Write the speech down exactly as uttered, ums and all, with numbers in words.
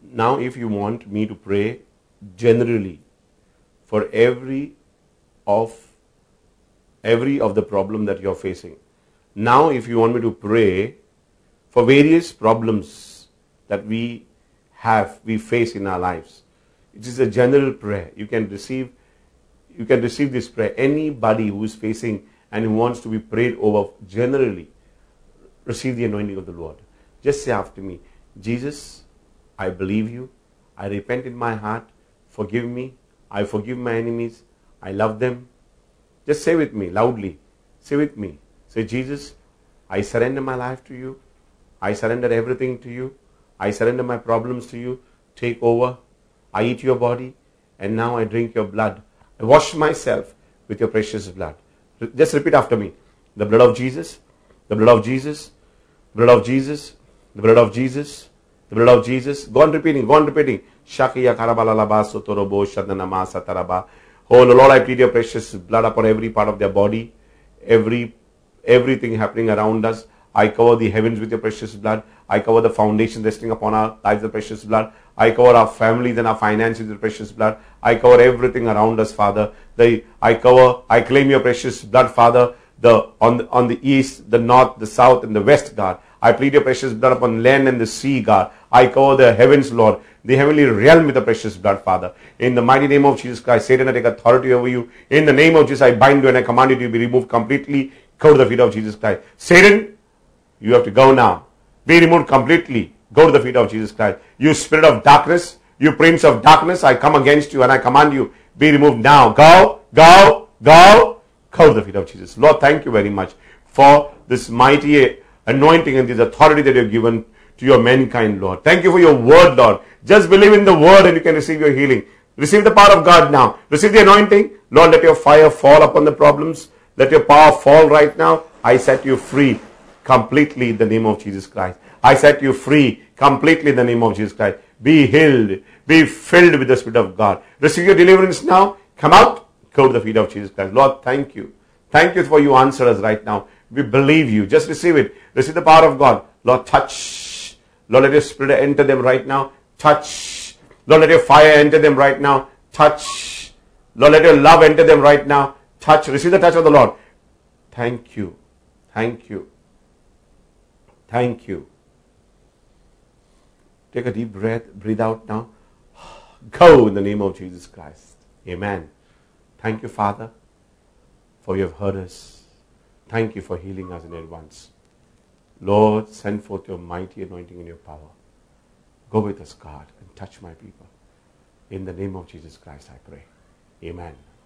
Now if you want me to pray generally for every of every of the problem that you're facing. Now if you want me to pray for various problems that we have, we face in our lives. It is a general prayer. You can receive you can receive this prayer. Anybody who is facing and who wants to be prayed over generally, receive the anointing of the Lord. Just say after me, Jesus, I believe you. I repent in my heart. Forgive me. I forgive my enemies. I love them. Just say with me loudly. Say with me. Say, Jesus, I surrender my life to you. I surrender everything to you. I surrender my problems to you. Take over. I eat your body. And now I drink your blood. I wash myself with your precious blood. Just repeat after me. The blood of Jesus. The blood of Jesus. The blood of Jesus. The blood of Jesus. The blood of Jesus. Go on repeating. Go on repeating. Shakiya karabalalaba sotorobo shadanama sataraba. Oh Lord, I plead your precious blood upon every part of their body. Every, everything happening around us. I cover the heavens with your precious blood. I cover the foundation resting upon our lives with precious blood. I cover our families and our finances with precious blood. I cover everything around us, Father. The, I cover, I claim your precious blood, Father, the, on, the, on the east, the north, the south, and the west, God. I plead your precious blood upon land and the sea, God. I cover the heavens, Lord, the heavenly realm with the precious blood, Father. In the mighty name of Jesus Christ, Satan, I take authority over you. In the name of Jesus, I bind you and I command you to be removed completely. Go to the feet of Jesus Christ. Satan, you have to go now. Be removed completely. Go to the feet of Jesus Christ. You spirit of darkness, you prince of darkness, I come against you and I command you, be removed now. Go, go, go. Go to the feet of Jesus. Lord, thank you very much for this mighty anointing and this authority that you have given to your mankind, Lord. Thank you for your word, Lord. Just believe in the word and you can receive your healing. Receive the power of God now. Receive the anointing. Lord, let your fire fall upon the problems. Let your power fall right now. I set you free completely in the name of Jesus Christ. I set you free completely in the name of Jesus Christ. Be healed. Be filled with the Spirit of God. Receive your deliverance now. Come out. Go to the feet of Jesus Christ. Lord, thank you. Thank you for you answer us right now. We believe you. Just receive it. Receive the power of God. Lord, touch. Lord, let your Spirit enter them right now. Touch. Lord, let your fire enter them right now. Touch. Lord, let your love enter them right now. Touch. Receive the touch of the Lord. Thank you. Thank you. Thank you. Take a deep breath. Breathe out now. Go in the name of Jesus Christ. Amen. Thank you, Father, for you have heard us. Thank you for healing us in advance. Lord, send forth your mighty anointing and your power. Go with us, God, and touch my people. In the name of Jesus Christ, I pray. Amen.